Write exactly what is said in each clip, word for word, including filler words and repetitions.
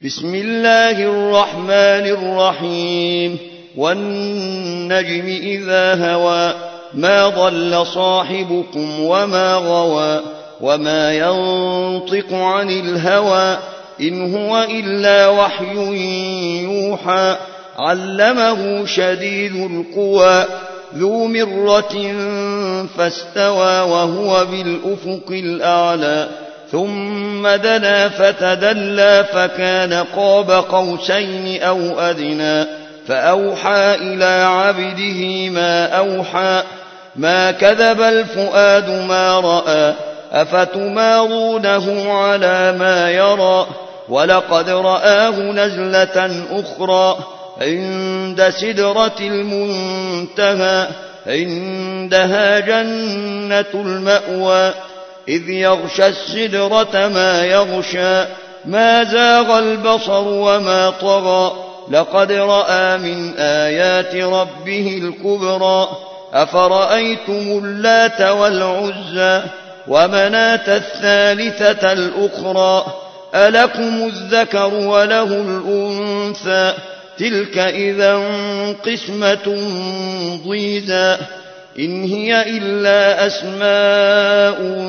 بسم الله الرحمن الرحيم والنجم إذا هوى ما ضل صاحبكم وما غوى وما ينطق عن الهوى إن هو إلا وحي يوحى علمه شديد القوى ذو مرة فاستوى وهو بالأفق الأعلى ثم دنا فتدلى فكان قاب قوسين أو أدنى فأوحى إلى عبده ما أوحى ما كذب الفؤاد ما رأى أفتمارونه على ما يرى ولقد رآه نزلة أخرى عند سدرة المنتهى عندها جنة المأوى إذ يغشى السدرة ما يغشى ما زاغ البصر وما طغى لقد رأى من آيات ربه الكبرى أفرأيتم اللات والعزى ومناة الثالثة الأخرى ألكم الذكر وله الأنثى تلك إذا قسمة ضيزى إن هي إلا أسماء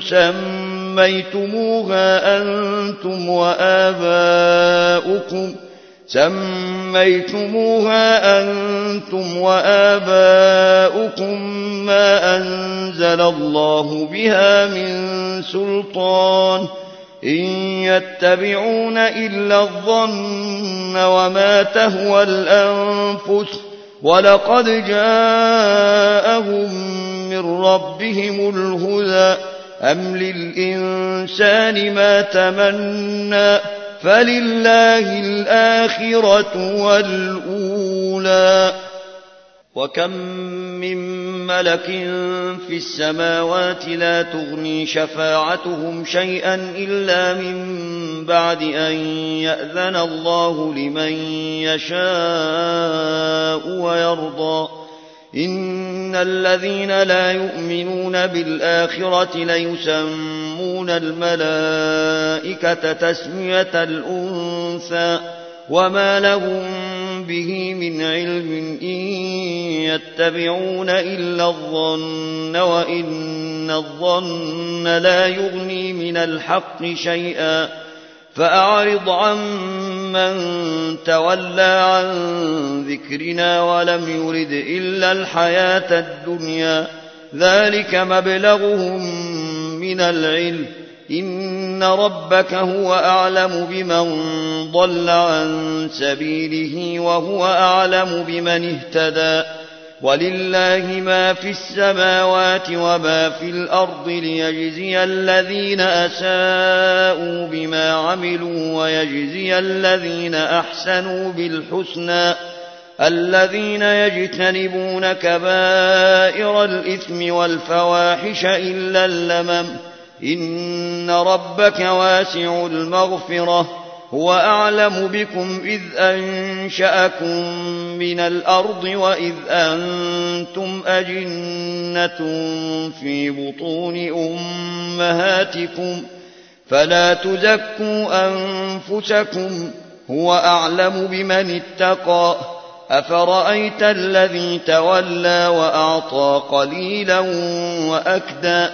سميتموها أنتم وآباؤكم سميتموها أنتم وآباؤكم ما أنزل الله بها من سلطان إن يتبعون إلا الظن وما تهوى الأنفس ولقد جاءهم من ربهم الهدى أم للإنسان ما تمنى فلله الآخرة والأولى وكم من ملك في السماوات لا تغني شفاعتهم شيئا إلا من بعد أن يأذن الله لمن يشاء ويرضى إن الذين لا يؤمنون بالآخرة ليسمون الملائكة تسمية الأنثى وما لهم به من علم إن يتبعون إلا الظن وإن الظن لا يغني من الحق شيئا فأعرض عن من تولى عن ذكرنا ولم يرد إلا الحياة الدنيا ذلك مبلغهم من العلم إن ربك هو أعلم بمن ضل عن سبيله وهو أعلم بمن اهتدى ولله ما في السماوات وما في الأرض ليجزي الذين أساءوا بما عملوا ويجزي الذين أحسنوا بالحسنى الذين يجتنبون كبائر الإثم والفواحش إلا اللمم إن ربك واسع المغفرة هو أعلم بكم إذ أنشأكم من الأرض وإذ أنتم أجنة في بطون أمهاتكم فلا تزكوا أنفسكم هو أعلم بمن اتقى أفرأيت الذي تولى وأعطى قليلا وأكدى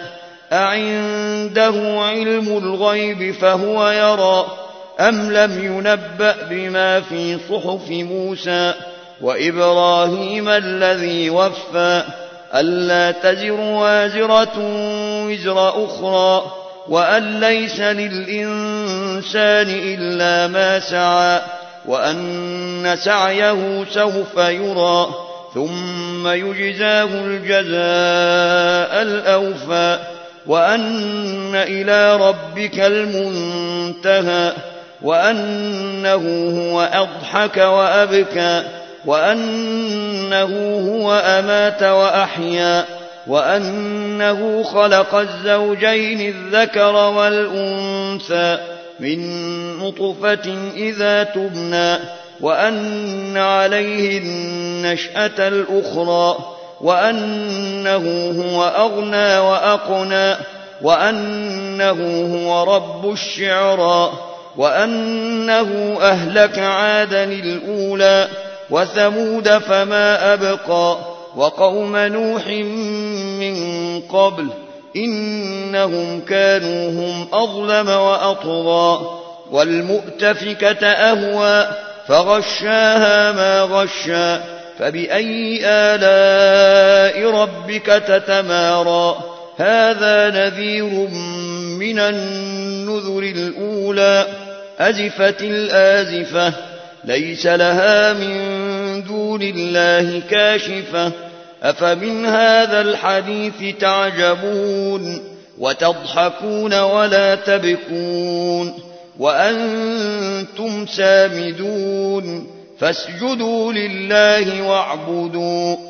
أعنده علم الغيب فهو يرى أم لم ينبأ بما في صحف موسى وإبراهيم الذي وفى ألا تزر وازرة وزر أخرى وأن ليس للإنسان إلا ما سعى وأن سعيه سوف يرى ثم يجزاه الجزاء الأوفى وأن إلى ربك المنتهى وأنه هو أضحك وأبكى وأنه هو أمات وأحيا وأنه خلق الزوجين الذكر والأنثى من نطفة إذا تبنى وأن عليه النشأة الأخرى وأنه هو أغنى وأقنى وأنه هو رب الشعرى وأنه أهلك عادا الأولى وثمود فما أبقى وقوم نوح من قبل إنهم كانوا هم أظلم وأطغى والمؤتفكة أهوى فغشاها ما غشى فبأي آلاء ربك تتمارى هذا نذير من النذر الأولى أزفت الآزفة ليس لها من دون الله كاشفة أفمن هذا الحديث تعجبون وتضحكون ولا تبكون وأنتم سامدون فاسجدوا لله واعبدوا